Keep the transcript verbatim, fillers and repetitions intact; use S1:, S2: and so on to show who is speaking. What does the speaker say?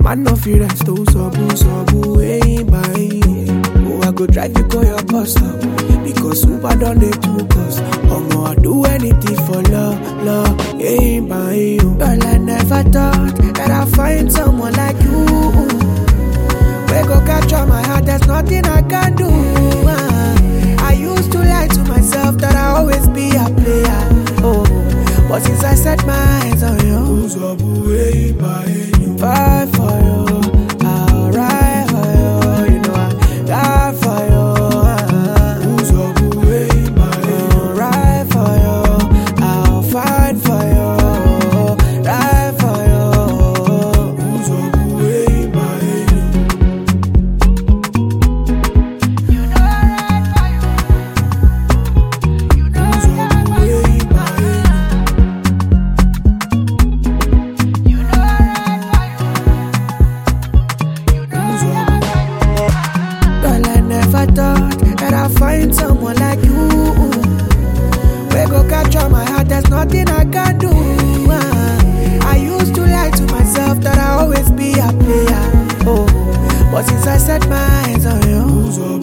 S1: Man no fear rest, oh sabu sabu, hey bye. Oh I go drive you go your bus stop, because Uber done dey too cost. Omo I do anything for love, love, hey bye. Girl I never thought that I'd find someone like you. We go capture my heart, there's nothing I can do. Ah, I used to lie to myself that I always be a player. Oh, but since I set my eyes on you, fight for you, I'll ride for you. You know I die for you. Ah, I'll ride for you, I'll fight for you, ride for you. Never thought that I'd find someone like you. We go capture my heart, there's nothing I can do. Ah, I used to lie to myself that I always be a player. Oh, but since I set my eyes on you,